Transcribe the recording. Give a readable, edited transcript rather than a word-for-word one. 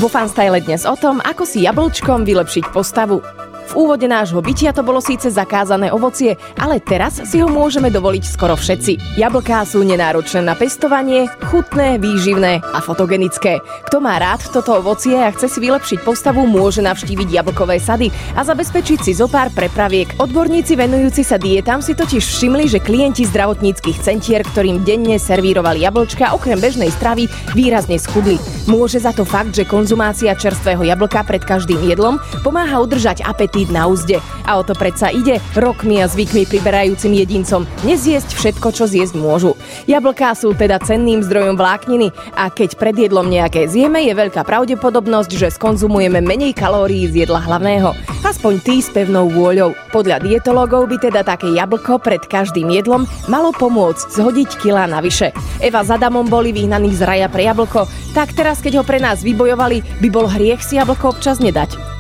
Vo Fanstyle dnes o tom, ako si jablčkom vylepšiť postavu. V úvode nášho bytia to bolo síce zakázané ovocie, ale teraz si ho môžeme dovoliť skoro všetci. Jablká sú nenáročné na pestovanie, chutné, výživné a fotogenické. Kto má rád toto ovocie a chce si vylepšiť postavu, môže navštíviť jablkové sady a zabezpečiť si zopár prepraviek. Odborníci venujúci sa dietám si totiž všimli, že klienti zdravotníckych centier, ktorým denne servírovali jablčka okrem bežnej stravy, výrazne schudli. Môže za to fakt, že konzumácia čerstvého jablka pred každým jedlom pomáha udržať apetít na úzde. A o to predsa ide rokmi a zvykmi priberajúcim jedincom nezjesť všetko, čo zjesť môžu. Jablká sú teda cenným zdrojom vlákniny a keď pred jedlom nejaké zjeme, je veľká pravdepodobnosť, že skonzumujeme menej kalórií z jedla hlavného. Aspoň tí s pevnou vôľou. Podľa dietológov by teda také jablko pred každým jedlom malo pomôcť zhodiť kilá navyše. Eva s Adamom boli vyhnaní z raja pre jablko, tak teraz, keď ho pre nás vybojovali, by bol hriech si jablko občas nedať.